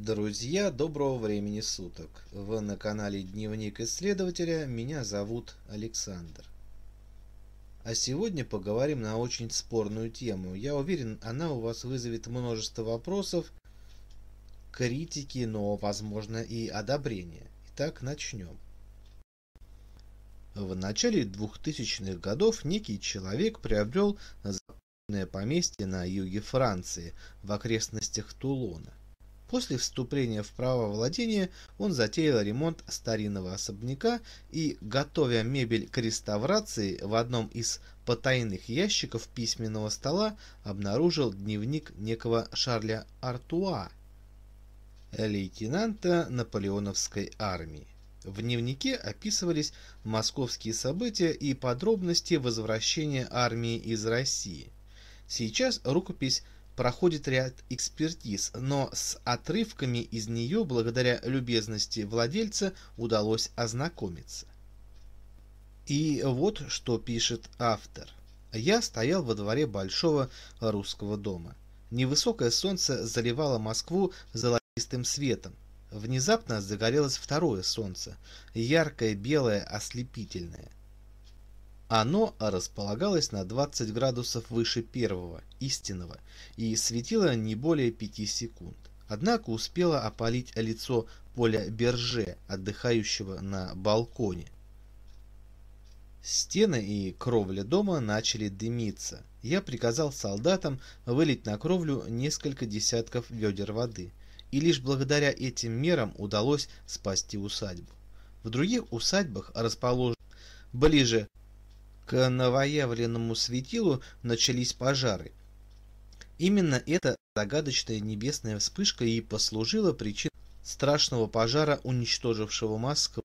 Друзья, доброго времени суток! Вы на канале Дневник Исследователя, меня зовут Александр. А сегодня поговорим на очень спорную тему. Я уверен, она у вас вызовет множество вопросов, критики, но, возможно, и одобрения. Итак, начнем. В начале 2000-х годов некий человек приобрел западное поместье на юге Франции, в окрестностях Тулона. После вступления в право владения он затеял ремонт старинного особняка и, готовя мебель к реставрации, в одном из потайных ящиков письменного стола обнаружил дневник некого Шарля Артуа, лейтенанта наполеоновской армии. В дневнике описывались московские события и подробности возвращения армии из России. Сейчас рукопись проходит ряд экспертиз, но с отрывками из нее, благодаря любезности владельца, удалось ознакомиться. И вот что пишет автор. Я стоял во дворе большого русского дома. Невысокое солнце заливало Москву золотистым светом. Внезапно загорелось второе солнце, яркое, белое, ослепительное. Оно располагалось на 20 градусов выше первого, истинного, и светило не более 5 секунд. Однако успело опалить лицо Поля Берже, отдыхающего на балконе. Стены и кровля дома начали дымиться. Я приказал солдатам вылить на кровлю несколько десятков ведер воды, и лишь благодаря этим мерам удалось спасти усадьбу. В других усадьбах, расположенных ближе к новоявленному светилу, начались пожары. Именно эта загадочная небесная вспышка и послужила причиной страшного пожара, уничтожившего Москву.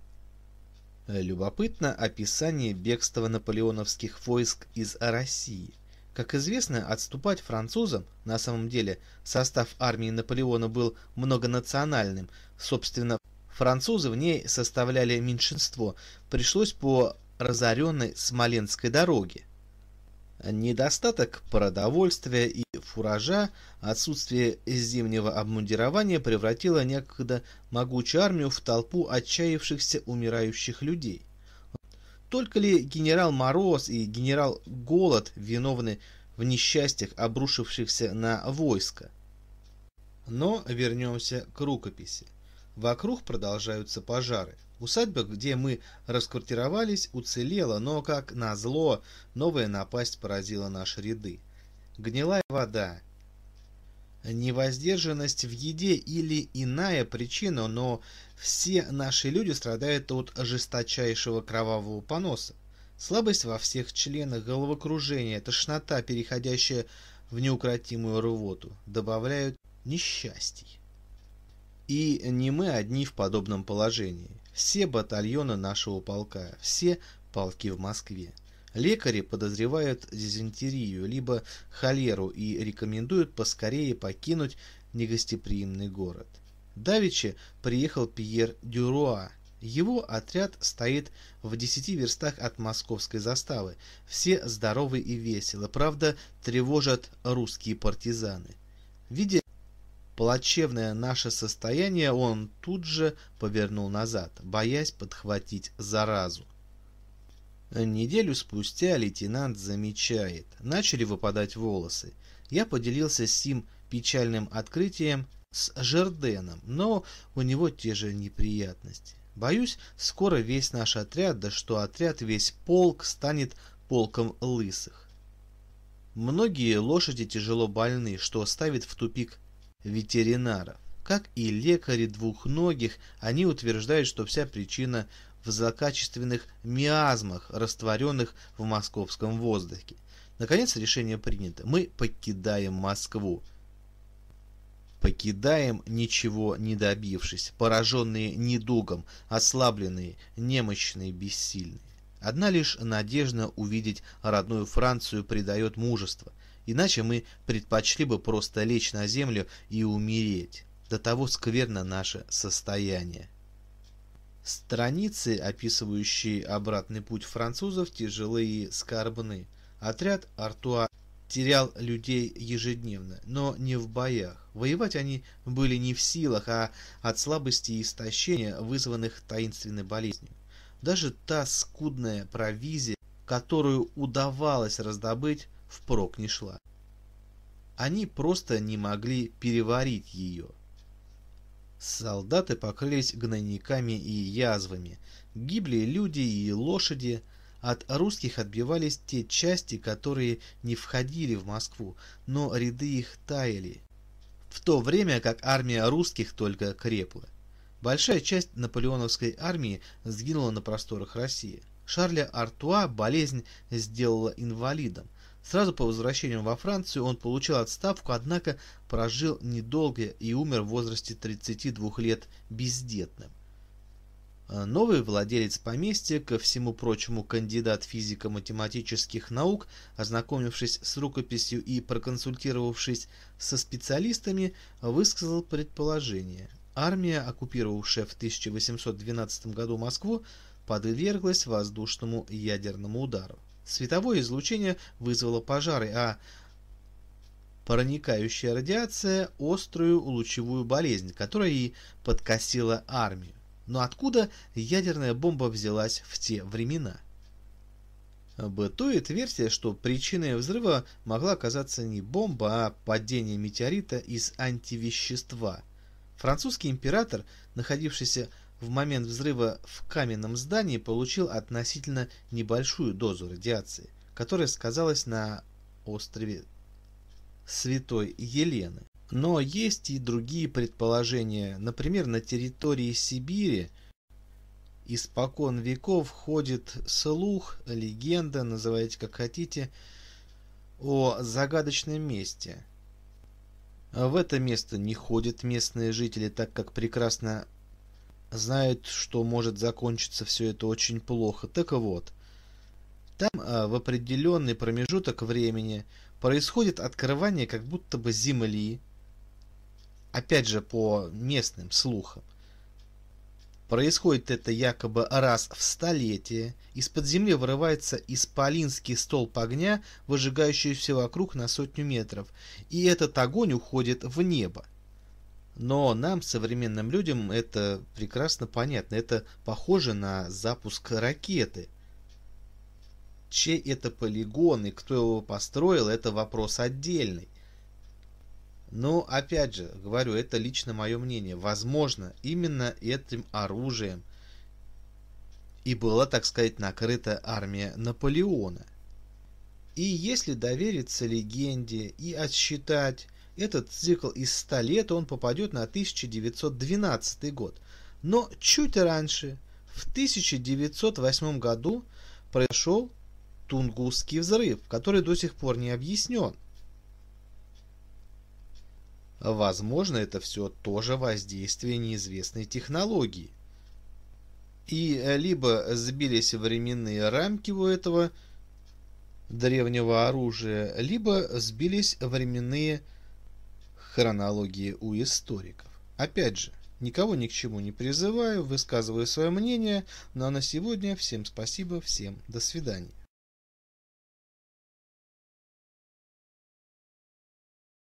Любопытно описание бегства наполеоновских войск из России. Как известно, отступать французам, на самом деле состав армии Наполеона был многонациональным, собственно, французы в ней составляли меньшинство, пришлось по разоренной Смоленской дороге. Недостаток продовольствия и фуража, отсутствие зимнего обмундирования превратило некогда могучую армию в толпу отчаявшихся умирающих людей. Только ли генерал Мороз и генерал Голод виновны в несчастьях, обрушившихся на войско? Но вернемся к рукописи. Вокруг продолжаются пожары. Усадьба, где мы расквартировались, уцелела, но, как назло, новая напасть поразила наши ряды. Гнилая вода, невоздержанность в еде или иная причина, но все наши люди страдают от жесточайшего кровавого поноса. Слабость во всех членах, головокружение, тошнота, переходящая в неукротимую рвоту, добавляют несчастий. И не мы одни в подобном положении. Все батальоны нашего полка, все полки в Москве. Лекари подозревают дизентерию, либо холеру и рекомендуют поскорее покинуть негостеприимный город. Давеча приехал Пьер Дюруа. Его отряд стоит в 10 верстах от московской заставы. Все здоровы и весело, правда, тревожат русские партизаны. Видя плачевное наше состояние, он тут же повернул назад, боясь подхватить заразу. Неделю спустя лейтенант замечает, начали выпадать волосы. Я поделился сим печальным открытием с Жерденом, но у него те же неприятности. Боюсь, скоро весь наш отряд, да что отряд, весь полк станет полком лысых. Многие лошади тяжело больны, что ставит в тупик ветеринаров. Как и лекари двухногих, они утверждают, что вся причина в злокачественных миазмах, растворенных в московском воздухе. Наконец решение принято. Мы покидаем Москву. Покидаем, ничего не добившись, пораженные недугом, ослабленные, немощные, бессильные. Одна лишь надежда увидеть родную Францию придает мужество, иначе мы предпочли бы просто лечь на землю и умереть. До того скверно наше состояние. Страницы, описывающие обратный путь французов, тяжелые и скорбны. Отряд Артуа терял людей ежедневно, но не в боях. Воевать они были не в силах, а от слабости и истощения, вызванных таинственной болезнью. Даже та скудная провизия, которую удавалось раздобыть, впрок не шла. Они просто не могли переварить ее. Солдаты покрылись гнойниками и язвами, гибли люди и лошади. От русских отбивались те части, которые не входили в Москву, но ряды их таяли, в то время как армия русских только крепла. Большая часть наполеоновской армии сгинула на просторах России. Шарля Артуа болезнь сделала инвалидом. Сразу по возвращению во Францию он получил отставку, однако прожил недолго и умер в возрасте 32 лет бездетным. Новый владелец поместья, ко всему прочему кандидат физико-математических наук, ознакомившись с рукописью и проконсультировавшись со специалистами, высказал предположение. Армия, оккупировавшая в 1812 году Москву, подверглась воздушному ядерному удару. Световое излучение вызвало пожары, а проникающая радиация – острую лучевую болезнь, которая и подкосила армию. Но откуда ядерная бомба взялась в те времена? Бытует версия, что причиной взрыва могла оказаться не бомба, а падение метеорита из антивещества. Французский император, находившийся в момент взрыва в каменном здании, получил относительно небольшую дозу радиации, которая сказалась на острове Святой Елены. Но есть и другие предположения. Например, на территории Сибири испокон веков ходит слух, легенда, называйте как хотите, о загадочном месте. В это место не ходят местные жители, так как прекрасно знают, что может закончиться все это очень плохо. Так вот, там в определенный промежуток времени происходит открывание как будто бы земли, опять же по местным слухам. Происходит это якобы раз в столетие. Из-под земли вырывается исполинский столб огня, выжигающий все вокруг на 100 метров, и этот огонь уходит в небо. Но нам, современным людям, это прекрасно понятно. Это похоже на запуск ракеты. Чей это полигон и кто его построил, это вопрос отдельный. Но, опять же, говорю, это лично мое мнение. Возможно, именно этим оружием и была, так сказать, накрыта армия Наполеона. И если довериться легенде и отсчитать этот цикл из 100 лет, он попадет на 1912 год. Но чуть раньше, в 1908 году, произошел Тунгусский взрыв, который до сих пор не объяснен. Возможно, это все тоже воздействие неизвестной технологии. И либо сбились временные рамки у этого древнего оружия, либо сбились временные хронологии у историков. Опять же, никого ни к чему не призываю, высказываю свое мнение, но на сегодня всем спасибо, всем до свидания.